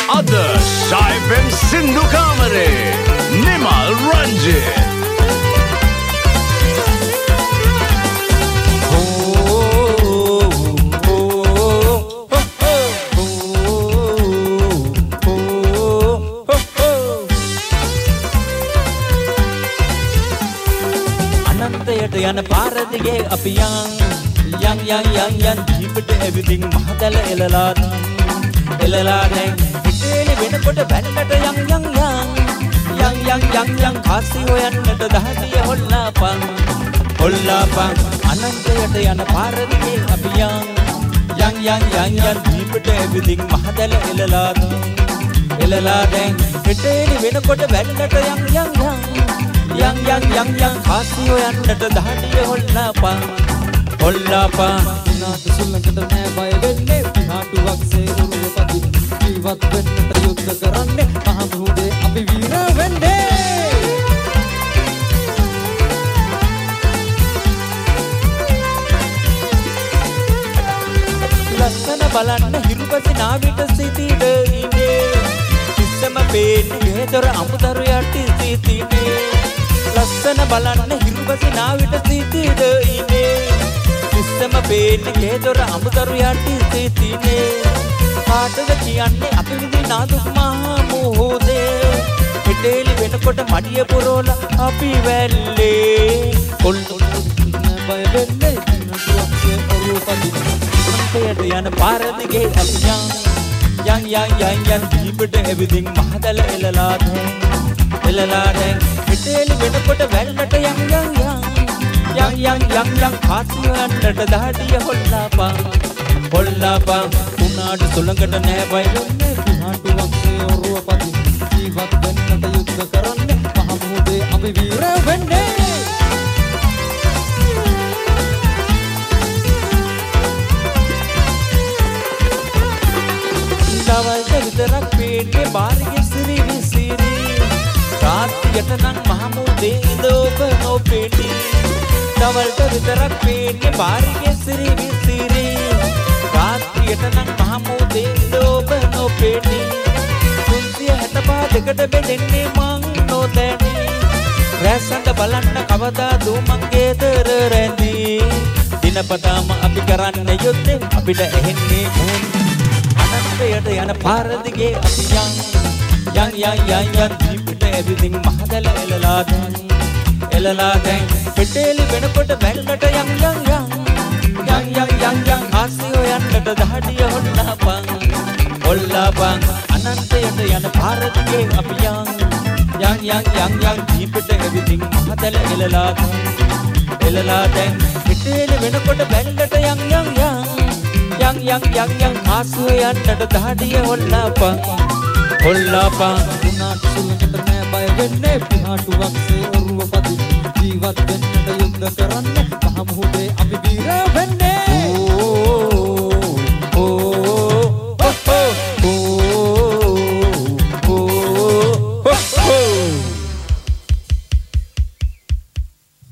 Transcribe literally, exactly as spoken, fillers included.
Ada Shy F M Sindhu Kamare Nimal Ranjit. යන පාර දිගේ අපි යන් යන් යන් යන් යන් ජීවිත everything මහදල එලලා එලලා දැන් ඉතේලි වෙනකොට බැලකට යන් යන් යන් යන් යන් යන් යන් කාසි හොයන්නට දහදිය හොල්ලාපන් හොල්ලාපන් අනන්තයට යන පාර දිගේ අපි යන් යන් යන් යන් යන් ජීවිත everything මහදල එලලා එලලා දැන් ඉතේලි වෙනකොට බැලකට යන් යන් යන් Yang yang yang yang kasih hoyannට දහඩිය හොල්ලාපන් හොල්ලාපන් උනාට සුල්ලකට නෑ බය වෙන්නේ පිහාටුවක් සේ උරුවපති ජීවත් වෙන්නට යුද්ධ කරන්නේ මහ මුහුදේ අපි වීර වෙන්නේ ලස්සන බලන්න හිරුපති නාවිට සිටිද ඉන්නේ ඉස්සම පේන්නේ ගෙදර අමුදරු යටි සිටිනේ ලස්සන බලන්න හිරුපති නාවිට සිටිද ඉන්නේ ඉස්සම පේන්නේ ගෙදර අමුදරු යටි සිටිනේ කාටද කියන්නේ අපි විඳිනා දුක් මහා මොහොතේ පිටේලි වෙනකොට මඩිය පුරෝලා අපි වැල්ලේ කොල්ලොත් බය වෙන්නේ නතුවක්සේ ඔරුවපති අන්තයට යන පාර දිගේ අපි යන් යන් යන් යන් යන් ජීවිත everything මහදල එලලා දැන් එලලා දැන් පිටේලි වෙනකොට වැල්ලට යන් යන් යන් යන් යන් යන් යන් කාසියන්නට දහඩිය හොල්ලාපන් හොල්ලාපන් උනාට සුළඟට නෑ බය වෙන්නේ පිහාටුවක් සේ ඔරුවපති ජීවත් වෙන්නට යුද්ධ කරන්නේ මහ මුහුදේ අපි වීර වෙන්නේ දවල්ට විතරක් පේන්නේ බාරිගේ සිරි විසිරි රාත්‍රියට නම් මහමුදේ ඉඳ ඔබ නොපෙනී දවල්ට විතරක් පේන්නේ බාරිගේ සිරි විසිරි රාත්‍රියට නම් මහමුදේ ඉඳ ඔබ නොපෙනී තුන්සිය හැටපා දෙකට බෙදෙන්නේ මං නොදැනී රැසඳ බලන්න කවදා දූ මංගේ දර රැඳී දිනපතාම අපි කරන්න යුත්තේ අපිට ඇහෙන්නේ මොන්නේ අනන්තයට යන පාර දිගේ අපි යන් යන් යන් යන් යන් ජීවිත everything මහදල එලලා දැන් එලලා දැන් පිටේලි වෙනකොට බැලකට යන් යන් යන් යන් යන් යන් යන් ආසි හොයන්නට දහඩිය හොල්ලාපන් හොල්ලාපන් අනන්තයට යන පාර දිගේ අපි යන් යන් යන් යන් යන් ජීවිත everything මහදල එලලා දැන් එලලා දැන් පිටේලි වෙනකොට බැලකට යන් යන් යන් yang yang yang yang kasih yannට දහඩිය හොල්ලාපන් හොල්ලාපන් උනාට සුළඟට නෑ බය වෙන්නේ පිහාටුවක් සේ ඔරුවපති ජීවත් වෙන්නට යුද්ධ කරන්නේ මහ මුහුදේ අපි වීර වෙන්නේ